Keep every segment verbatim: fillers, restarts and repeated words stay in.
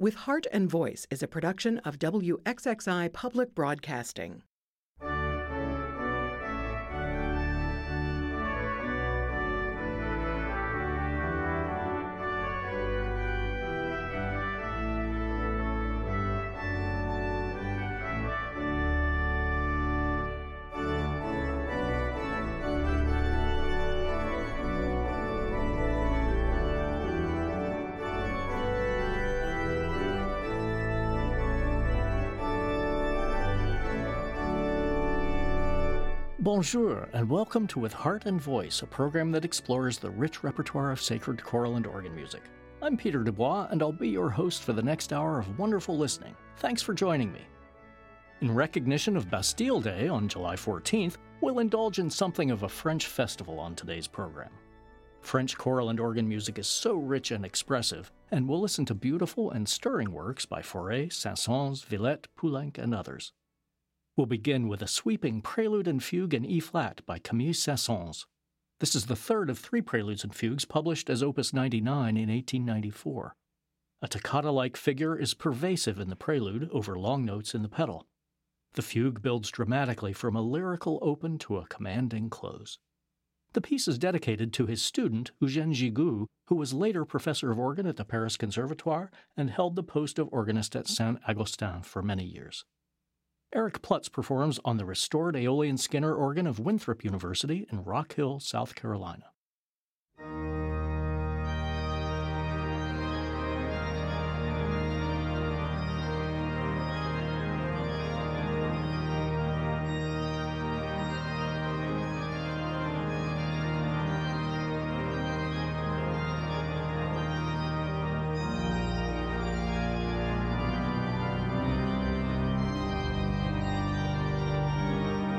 With Heart and Voice is a production of W X X I Public Broadcasting. Bonjour, and welcome to With Heart and Voice, a program that explores the rich repertoire of sacred choral and organ music. I'm Peter Dubois, and I'll be your host for the next hour of wonderful listening. Thanks for joining me. In recognition of Bastille Day on July fourteenth, we'll indulge in something of a French festival on today's program. French choral and organ music is so rich and expressive, and we'll listen to beautiful and stirring works by Fauré, Saint-Saëns, Villette, Poulenc, and others. We'll begin with a sweeping prelude and fugue in E-flat by Camille Saint-Saëns. This is the third of three preludes and fugues published as Opus ninety-nine in eighteen ninety-four. A toccata-like figure is pervasive in the prelude over long notes in the pedal. The fugue builds dramatically from a lyrical open to a commanding close. The piece is dedicated to his student, Eugène Gigoux, who was later professor of organ at the Paris Conservatoire and held the post of organist at Saint-Augustin for many years. Eric Plutz performs on the restored Aeolian Skinner organ of Winthrop University in Rock Hill, South Carolina. Thank you.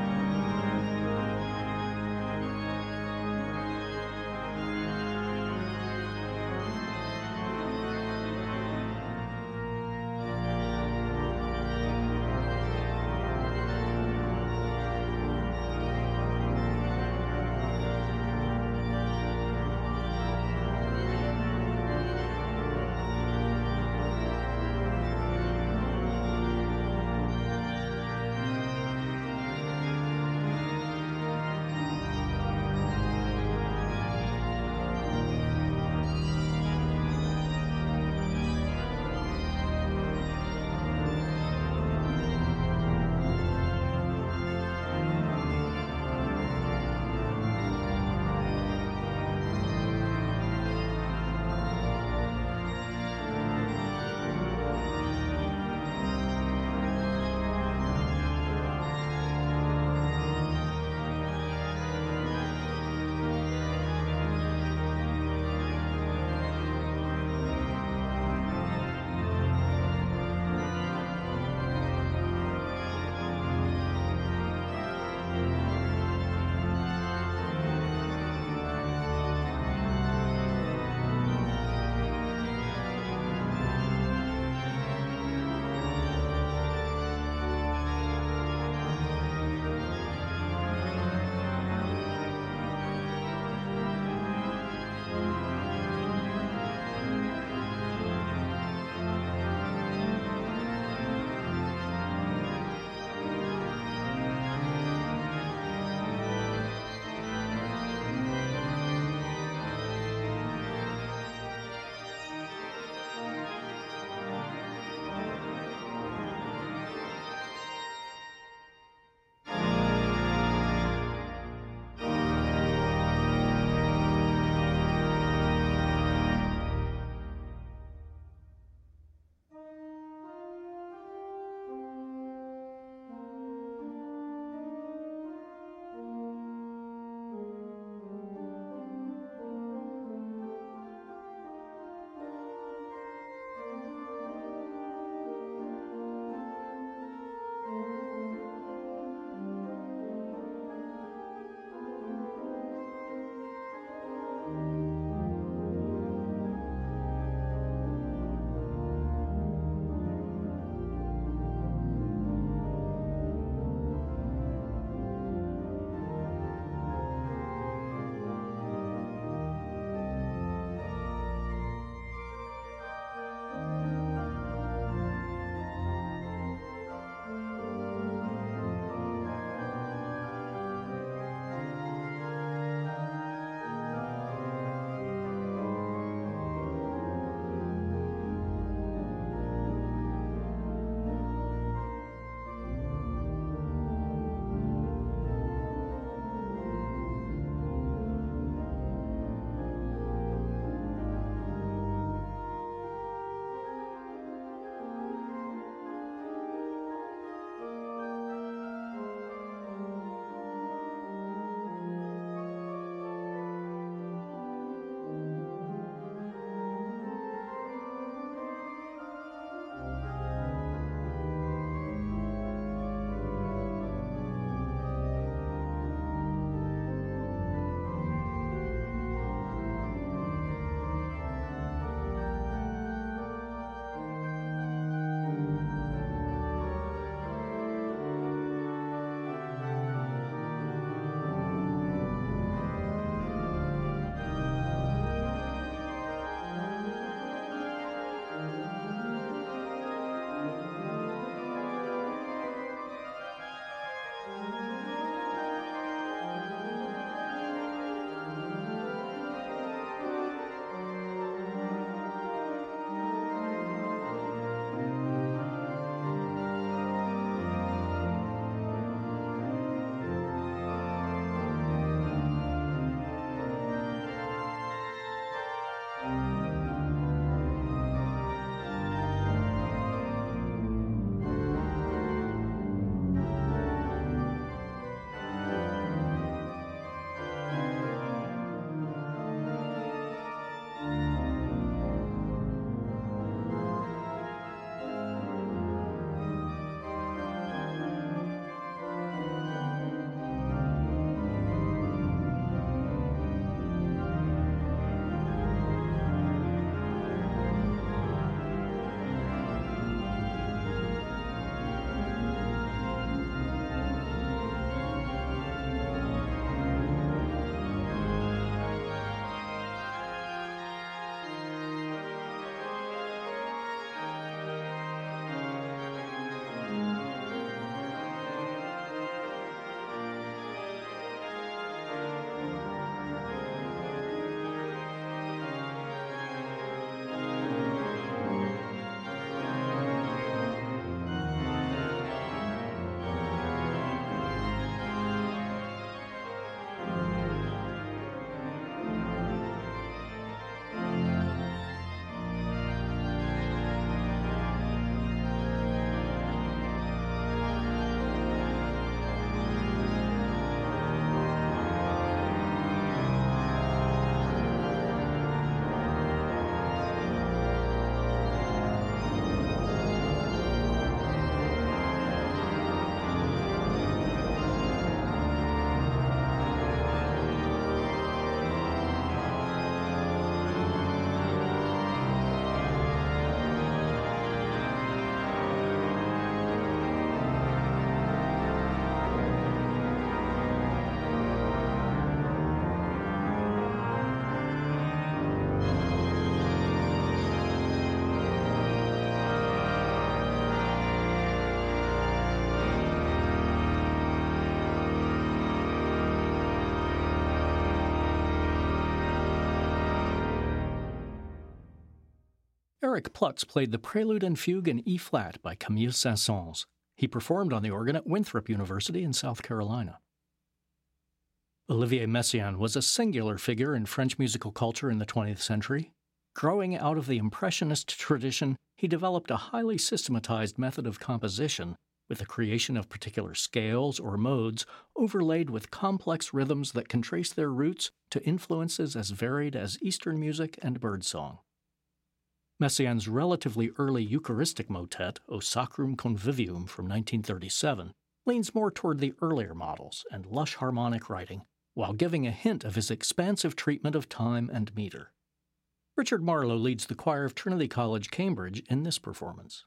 Eric Plutz played the Prelude and Fugue in E-flat by Camille Saint-Saëns. He performed on the organ at Winthrop University in South Carolina. Olivier Messiaen was a singular figure in French musical culture in the twentieth century. Growing out of the Impressionist tradition, he developed a highly systematized method of composition, with the creation of particular scales or modes overlaid with complex rhythms that can trace their roots to influences as varied as Eastern music and birdsong. Messiaen's relatively early Eucharistic motet, O Sacrum Convivium from nineteen thirty-seven, leans more toward the earlier models and lush harmonic writing, while giving a hint of his expansive treatment of time and meter. Richard Marlowe leads the choir of Trinity College, Cambridge, in this performance.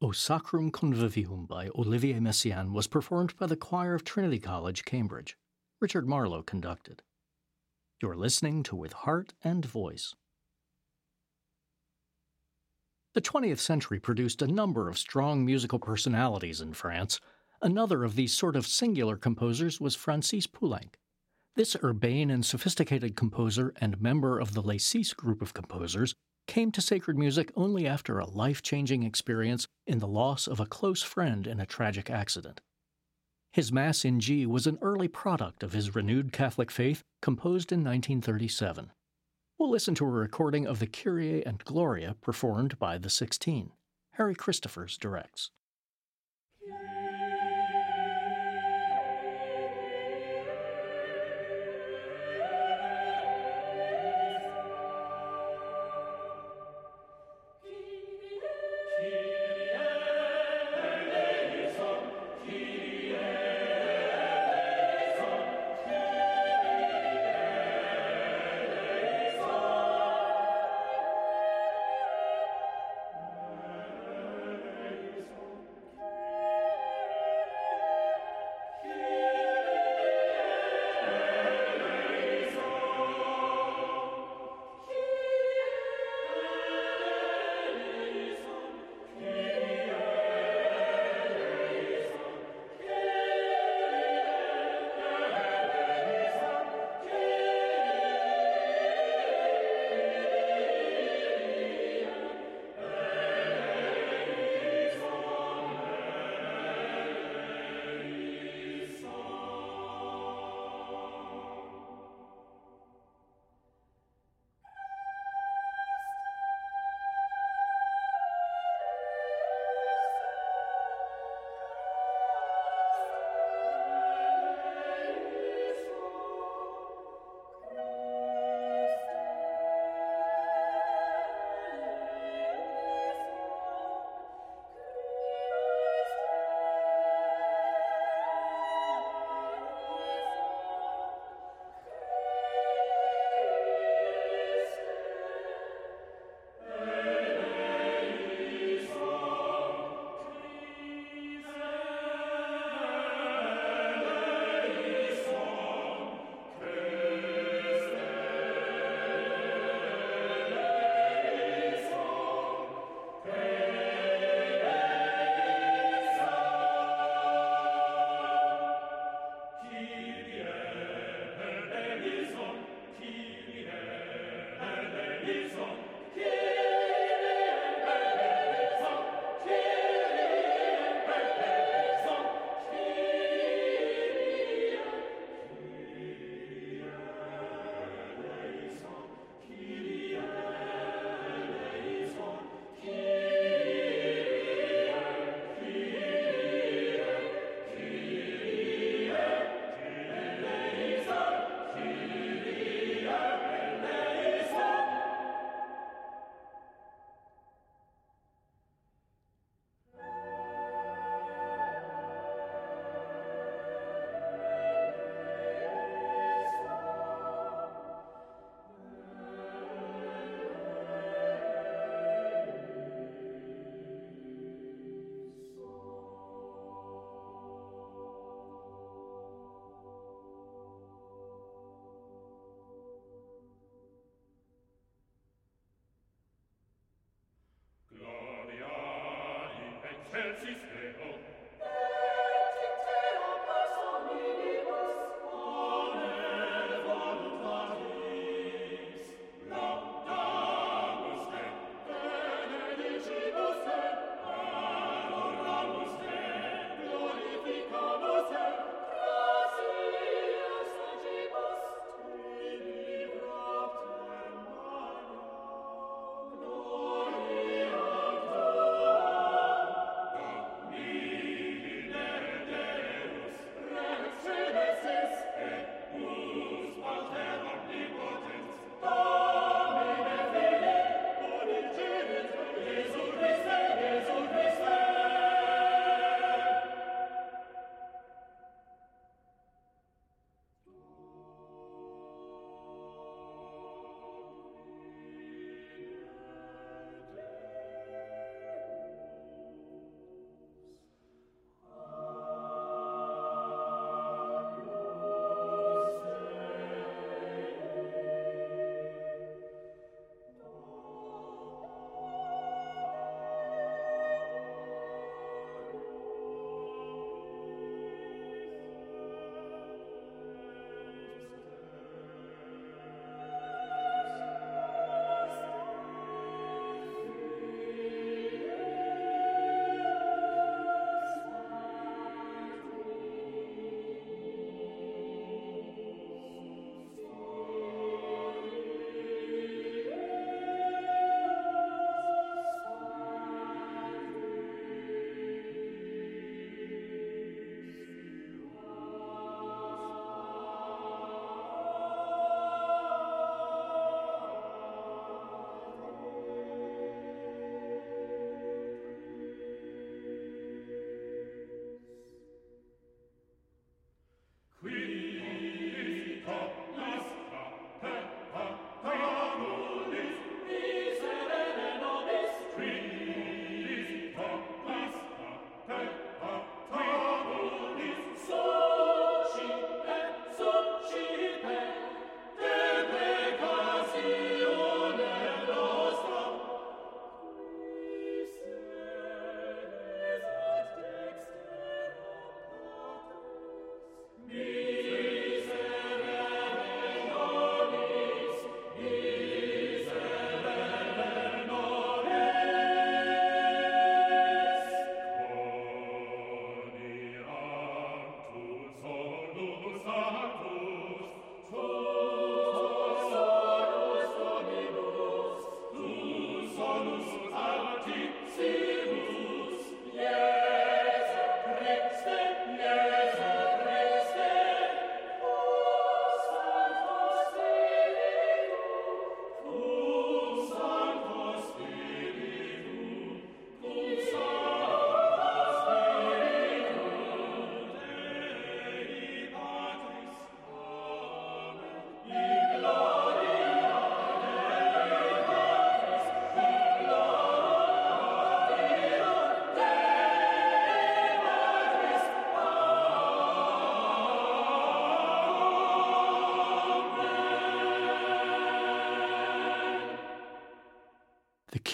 O Sacrum Convivium by Olivier Messiaen was performed by the choir of Trinity College, Cambridge. Richard Marlowe conducted. You're listening to With Heart and Voice. The twentieth century produced a number of strong musical personalities in France. Another of these sort of singular composers was Francis Poulenc. This urbane and sophisticated composer and member of the Les Six group of composers came to sacred music only after a life-changing experience in the loss of a close friend in a tragic accident. His Mass in G was an early product of his renewed Catholic faith, composed in nineteen thirty-seven. We'll listen to a recording of the Kyrie and Gloria performed by the Sixteen. Harry Christophers directs. Me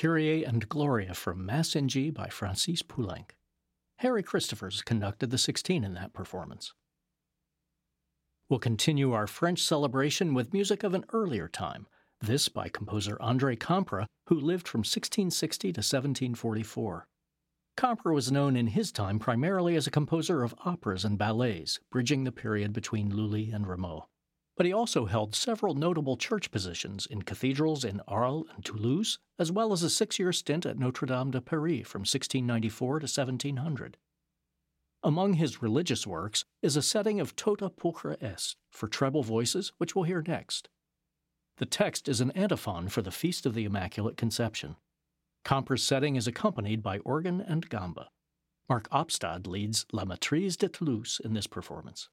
Kyrie and Gloria from Mass in G by Francis Poulenc. Harry Christophers conducted the sixteen in that performance. We'll continue our French celebration with music of an earlier time, this by composer André Campra, who lived from sixteen sixty to seventeen forty-four. Campra was known in his time primarily as a composer of operas and ballets, bridging the period between Lully and Rameau. But he also held several notable church positions in cathedrals in Arles and Toulouse, as well as a six-year stint at Notre-Dame de Paris from sixteen ninety-four to seventeen hundred. Among his religious works is a setting of Tota Pulchra Est for treble voices, which we'll hear next. The text is an antiphon for the Feast of the Immaculate Conception. Campra's setting is accompanied by organ and gamba. Mark Opstad leads La Maîtrise de Toulouse in this performance.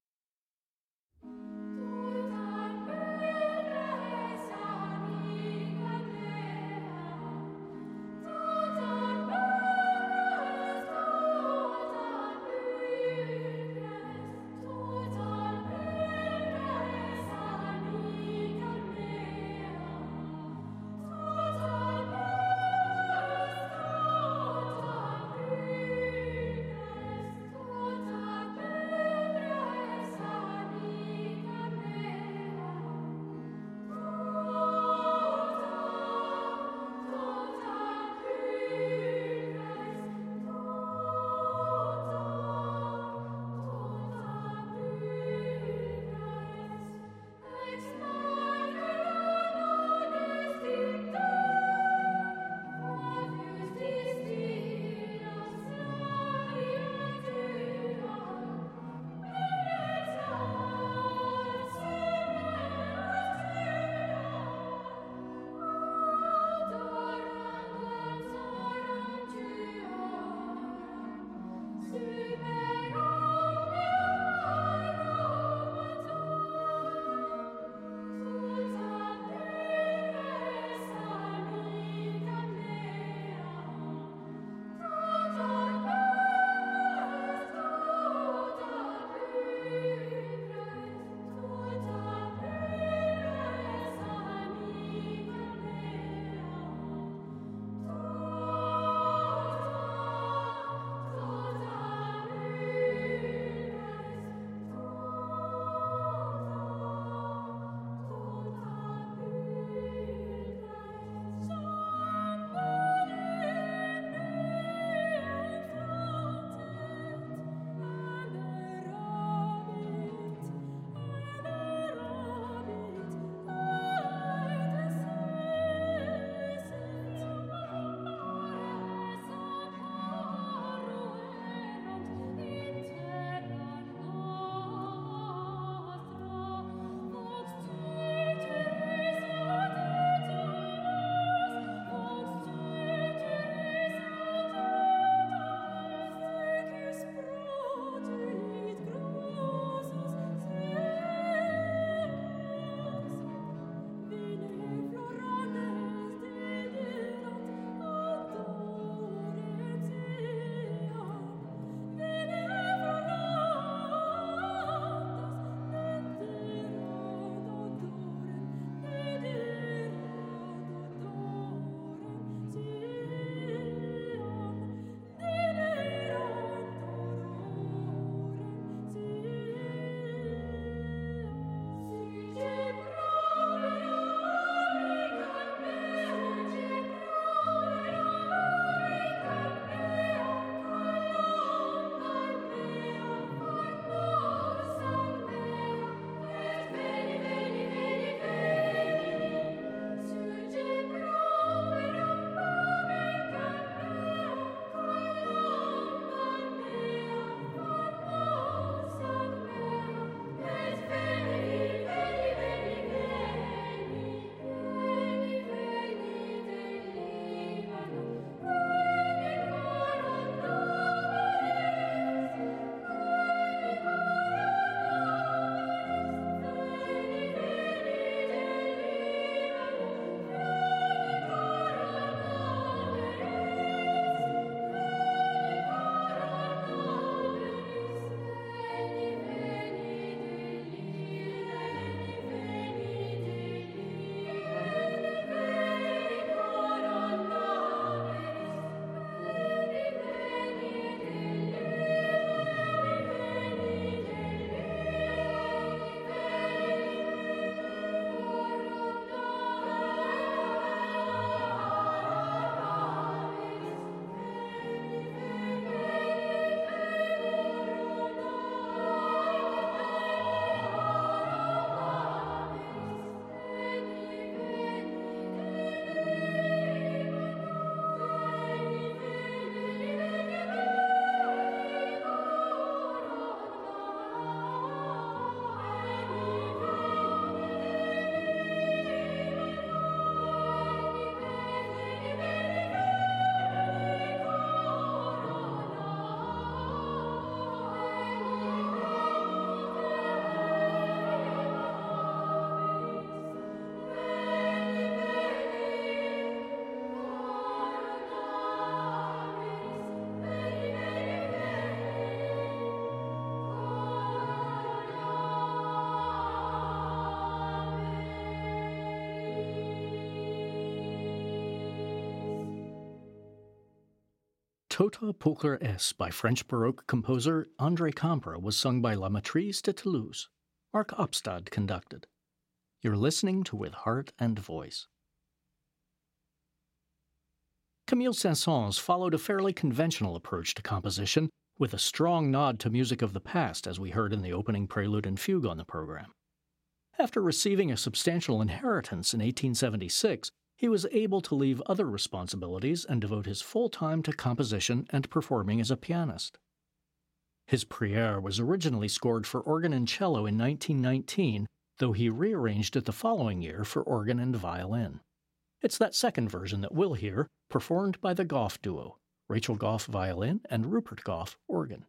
Tota Pulcher S by French Baroque composer André Campra was sung by La Maîtrise de Toulouse. Mark Opstad conducted. You're listening to With Heart and Voice. Camille Saint-Saëns followed a fairly conventional approach to composition, with a strong nod to music of the past, as we heard in the opening prelude and fugue on the program. After receiving a substantial inheritance in eighteen seventy-six, he was able to leave other responsibilities and devote his full time to composition and performing as a pianist. His Prière was originally scored for organ and cello in nineteen nineteen, though he rearranged it the following year for organ and violin. It's that second version that we'll hear, performed by the Goff duo, Rachel Goff violin and Rupert Goff organ.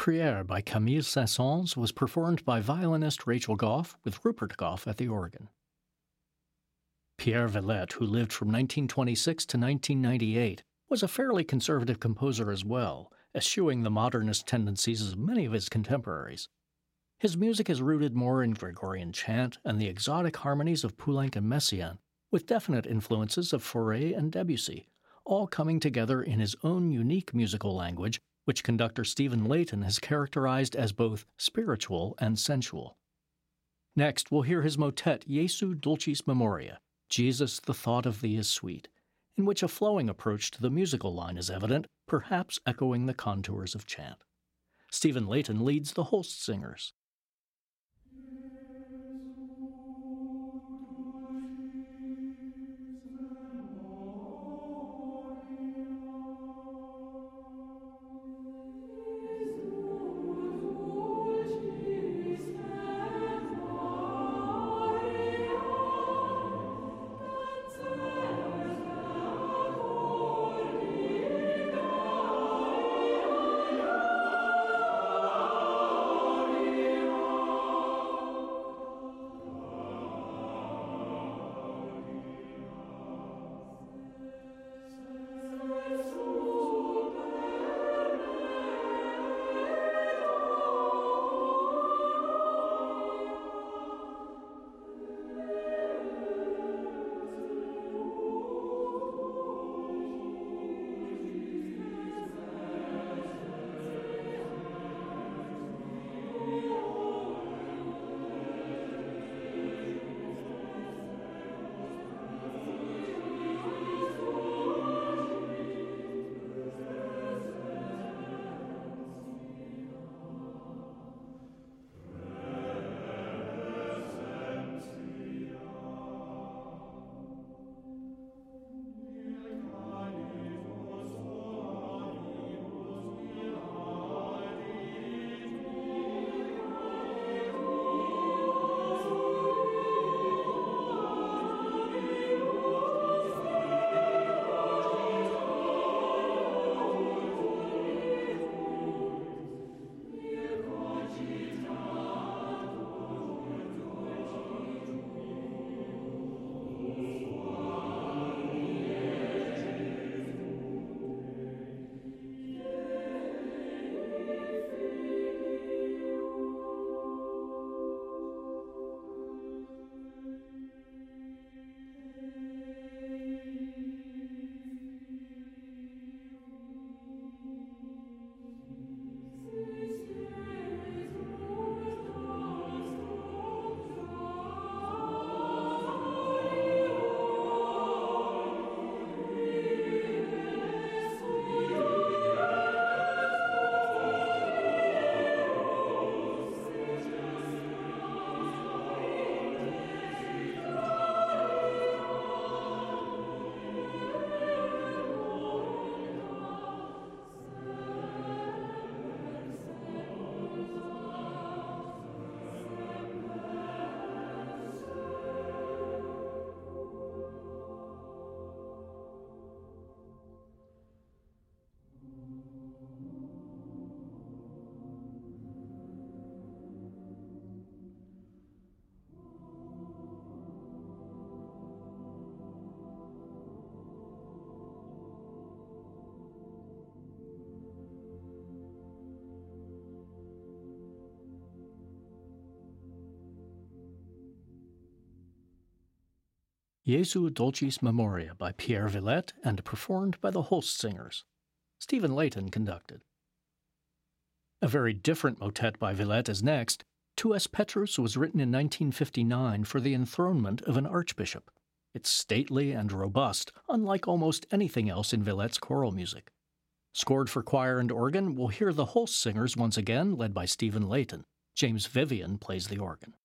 Prière by Camille Saint-Saëns was performed by violinist Rachel Goff with Rupert Goff at the organ. Pierre Villette, who lived from nineteen twenty-six to nineteen ninety-eight, was a fairly conservative composer as well, eschewing the modernist tendencies of many of his contemporaries. His music is rooted more in Gregorian chant and the exotic harmonies of Poulenc and Messiaen, with definite influences of Fauré and Debussy, all coming together in his own unique musical language, which conductor Stephen Layton has characterized as both spiritual and sensual. Next, we'll hear his motet Jesu Dulcis Memoria, Jesus, the thought of thee is sweet, in which a flowing approach to the musical line is evident, perhaps echoing the contours of chant. Stephen Layton leads the Holst Singers. Jesu Dulcis Memoria by Pierre Villette and performed by the Holst Singers. Stephen Layton conducted. A very different motet by Villette is next. Tu es Petrus was written in nineteen fifty-nine for the enthronement of an archbishop. It's stately and robust, unlike almost anything else in Villette's choral music. Scored for choir and organ, we'll hear the Holst Singers once again, led by Stephen Layton. James Vivian plays the organ.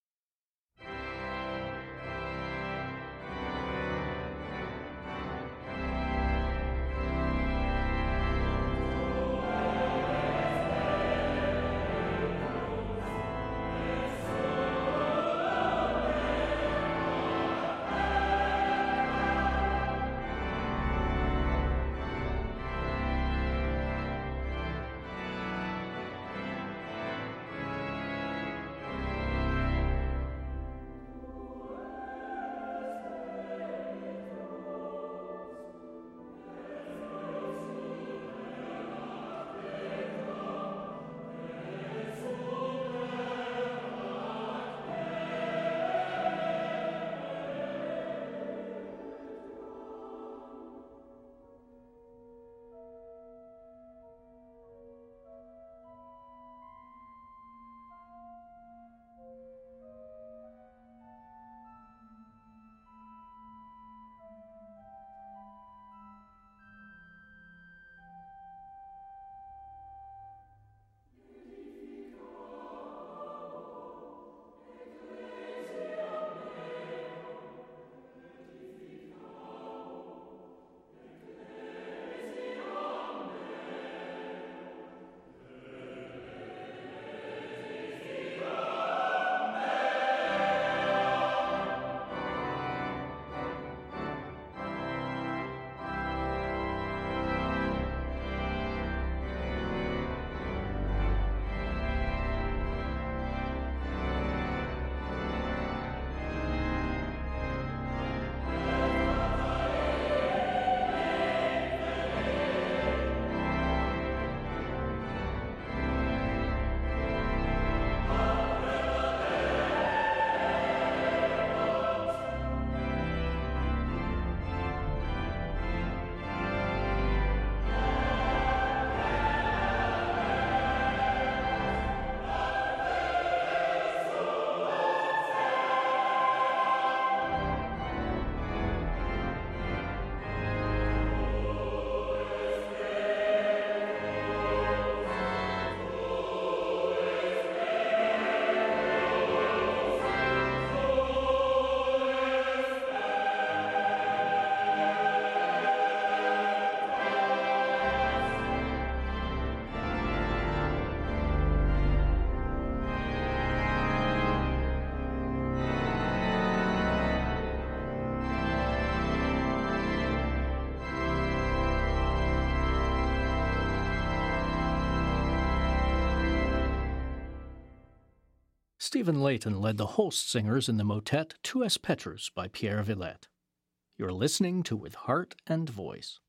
Stephen Layton led the Holst singers in the motet Tu es Petrus by Pierre Villet. You're listening to With Heart and Voice.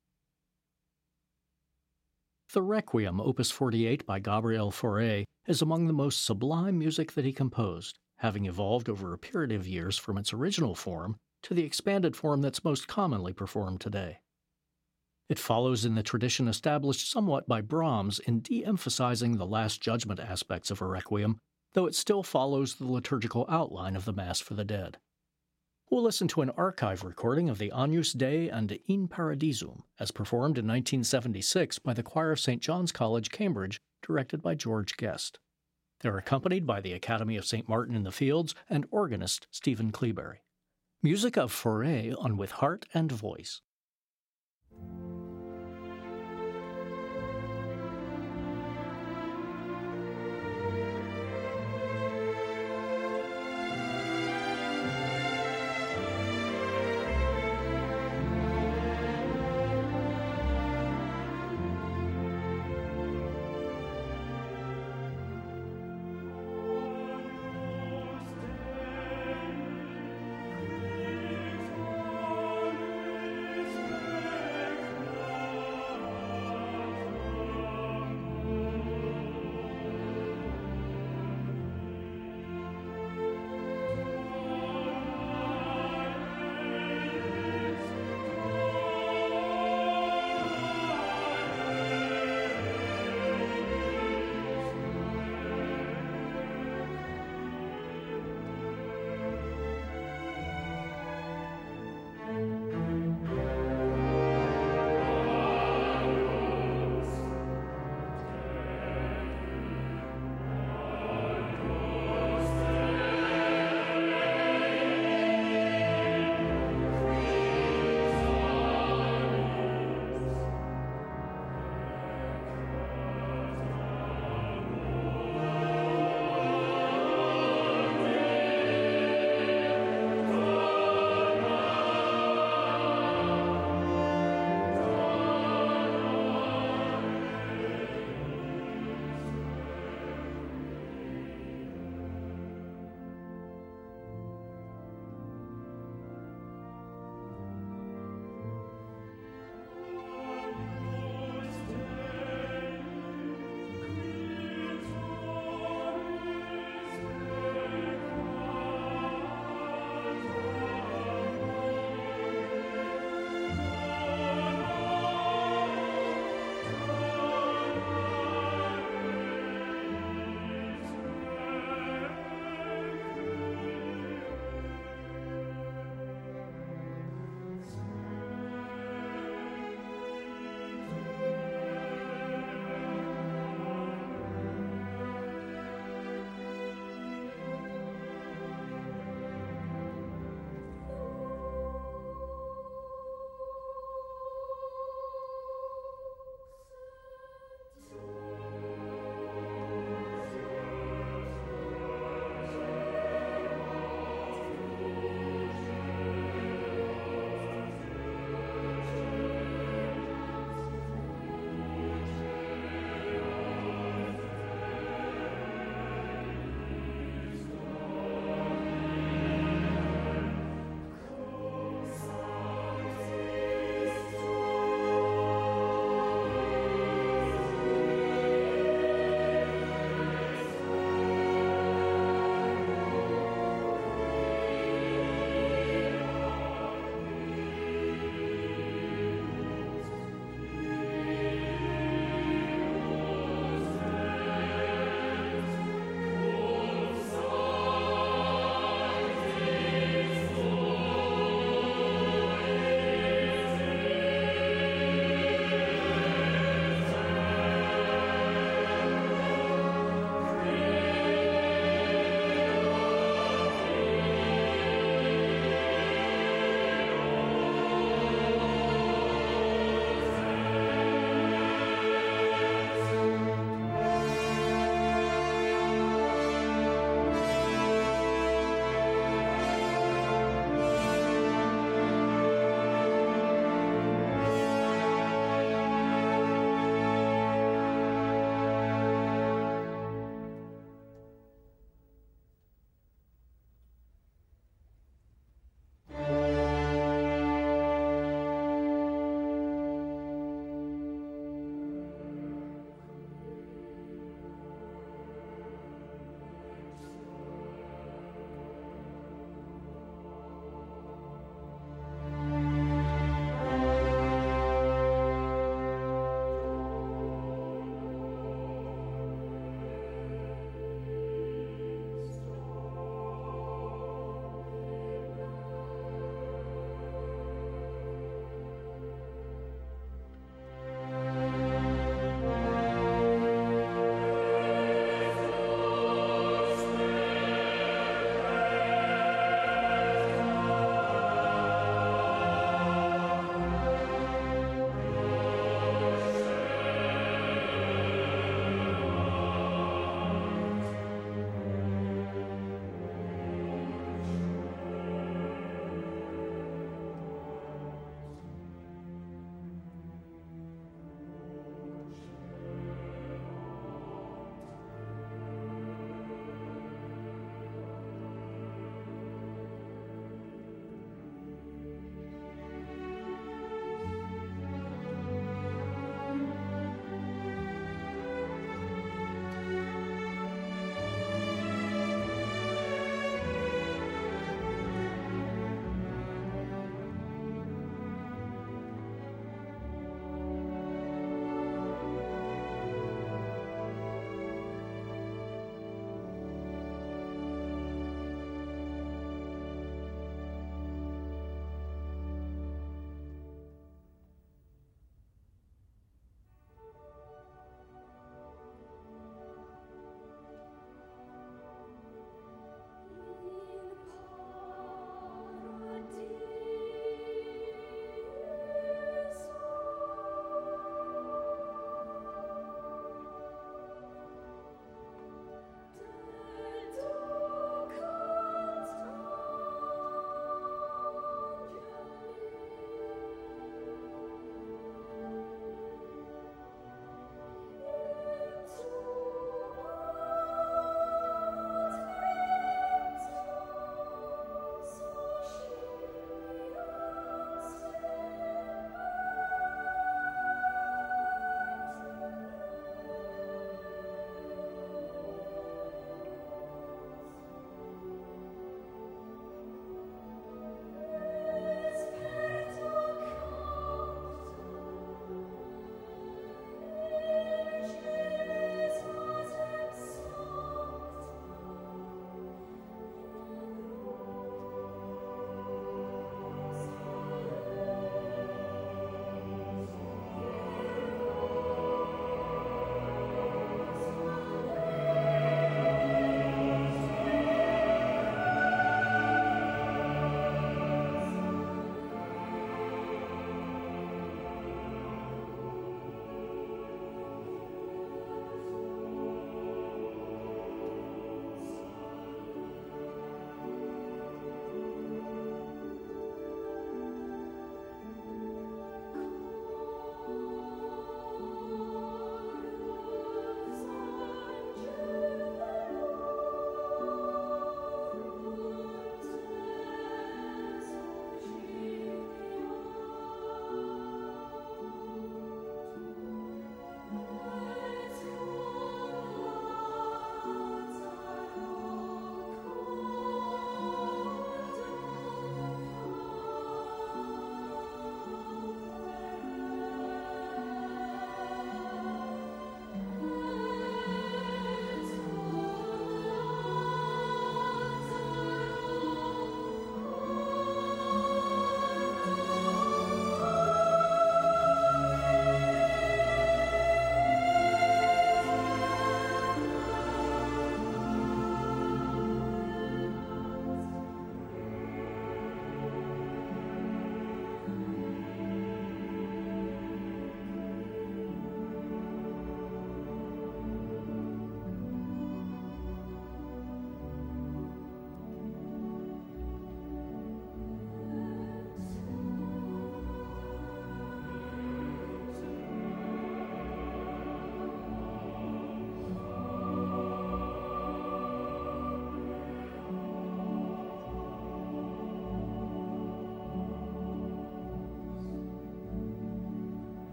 The Requiem, Opus forty-eight by Gabriel Fauré, is among the most sublime music that he composed, having evolved over a period of years from its original form to the expanded form that's most commonly performed today. It follows in the tradition established somewhat by Brahms in de-emphasizing the Last Judgment aspects of a requiem, though it still follows the liturgical outline of the Mass for the Dead. We'll listen to an archive recording of the Agnus Dei and In Paradisum, as performed in nineteen seventy-six by the choir of Saint John's College, Cambridge, directed by George Guest. They're accompanied by the Academy of Saint Martin in the Fields and organist Stephen Cleaberry. Music of Fauré on With Heart and Voice.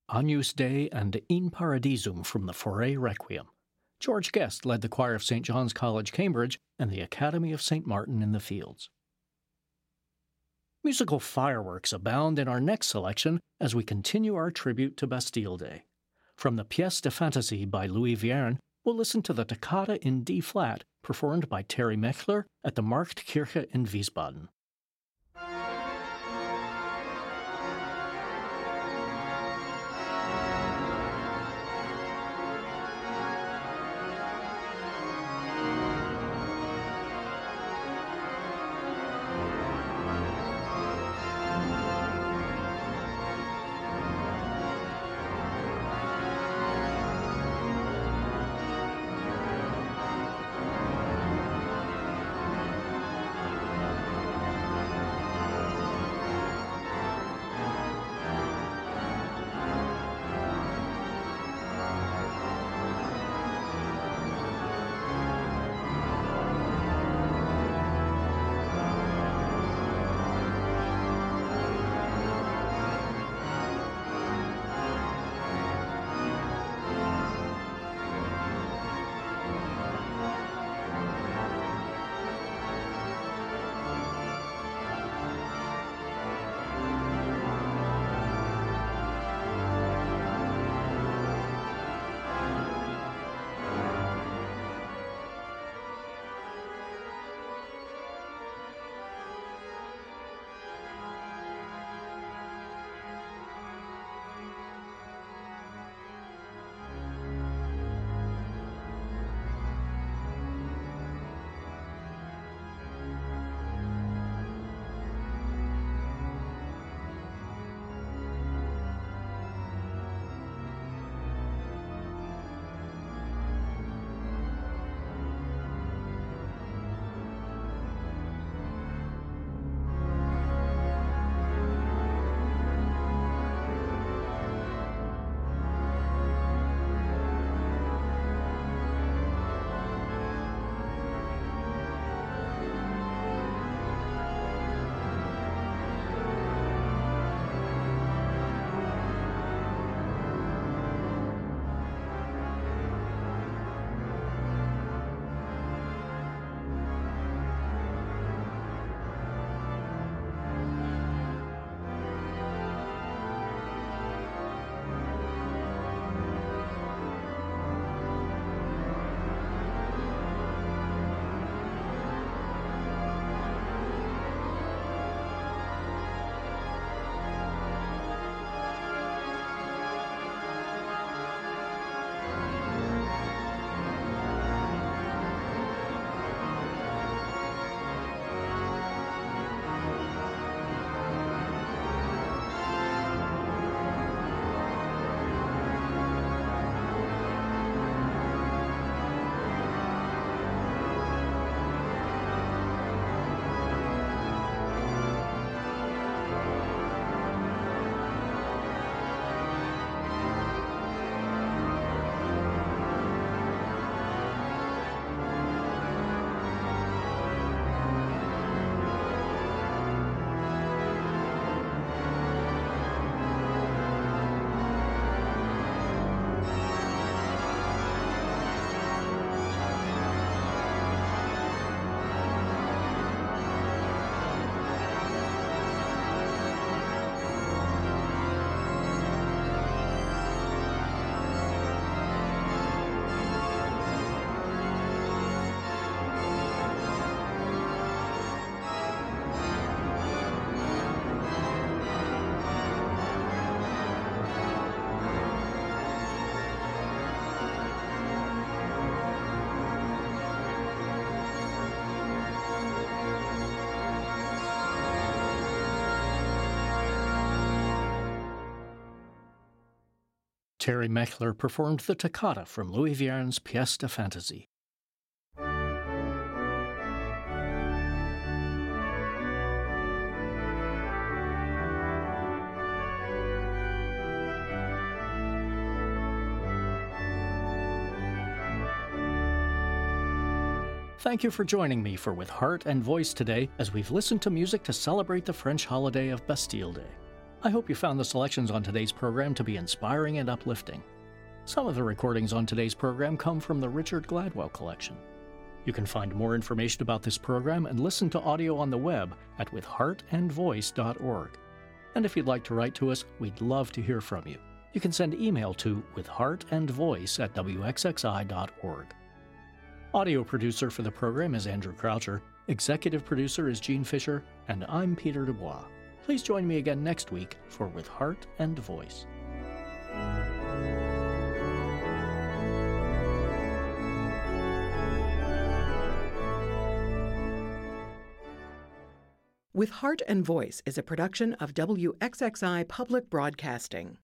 Agnus Dei and In Paradisum from the Fauré Requiem. George Guest led the choir of Saint John's College, Cambridge, and the Academy of Saint Martin in the Fields. Musical fireworks abound in our next selection as we continue our tribute to Bastille Day. From the Pièce de Fantaisie by Louis Vierne, we'll listen to the Toccata in D-flat, performed by Terry Mechler at the Marktkirche in Wiesbaden. Terry Mechler performed the toccata from Louis Vierne's Pièce de Fantaisie. Thank you for joining me for With Heart and Voice today as we've listened to music to celebrate the French holiday of Bastille Day. I hope you found the selections on today's program to be inspiring and uplifting. Some of the recordings on today's program come from the Richard Gladwell Collection. You can find more information about this program and listen to audio on the web at with heart and voice dot org. And if you'd like to write to us, we'd love to hear from you. You can send email to withheartandvoice at w x x i dot org. Audio producer for the program is Andrew Croucher, executive producer is Gene Fisher, and I'm Peter Dubois. Please join me again next week for With Heart and Voice. With Heart and Voice is a production of W X X I Public Broadcasting.